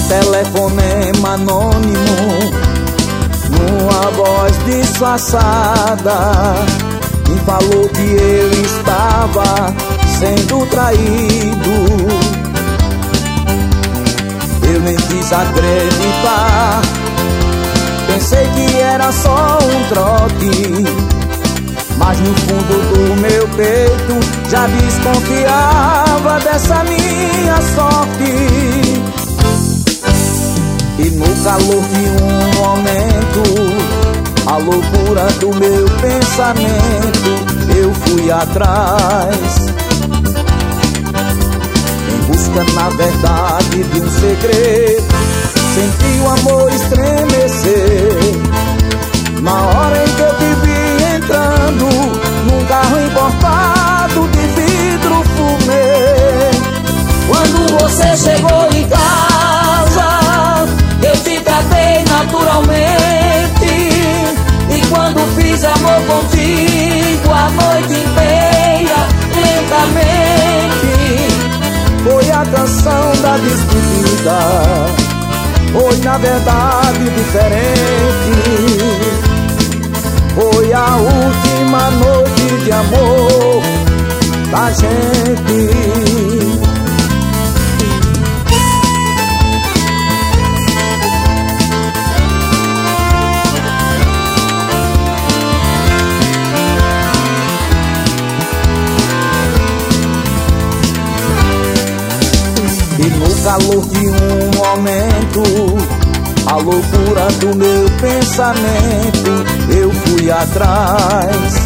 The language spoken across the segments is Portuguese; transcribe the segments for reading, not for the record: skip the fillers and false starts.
telefonema anônimo, numa voz disfarçada, me falou que eu estava sendo traído. Eu nem quis acreditar, pensei que era só um trote, mas no fundo do meu peito já desconfiava dessa minha sorte. E no calor de um momento, a loucura do meu pensamento, eu fui atrás, em busca na verdade de um segredo. Senti o amor estremecer na hora em que eu te vi entrando num carro importado de vidro fumê. Quando você chegou em casa, eu te tratei naturalmente, e quando fiz amor contigo a noite inteira, lentamente, foi a canção da despedida, foi na verdade diferente. Foi a última noite de amor da gente. E no calor de um momento, a loucura do meu pensamento, eu fui atrás,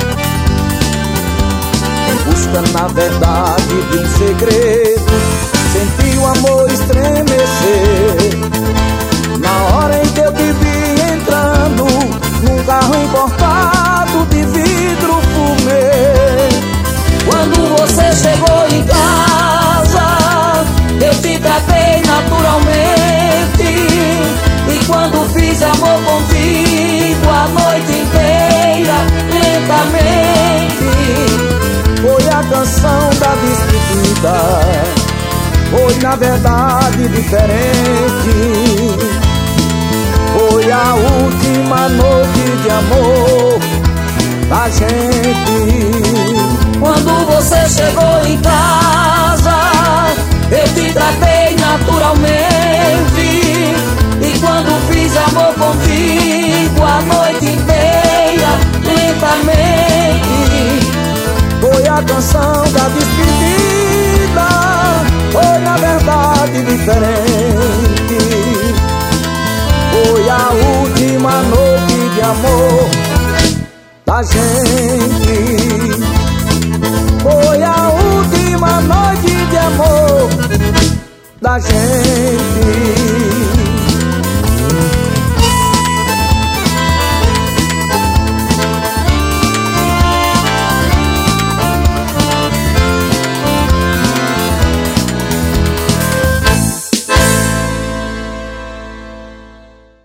em busca na verdade de um segredo. Senti o amor estremecer na hora em que eu te vi entrando num carro importado de vidro fumê. Quando você chegou em casa, eu te tratei naturalmente, e quando fiz amor contigo a noite inteira, lentamente, foi a canção da despedida, foi na verdade diferente. Foi a última noite de amor da gente. Quando você chegou em casa, eu te tratei naturalmente, e quando fiz amor contigo a noite inteira, lentamente, foi a canção da despedida, foi na verdade diferente. Foi a última noite de amor da gente.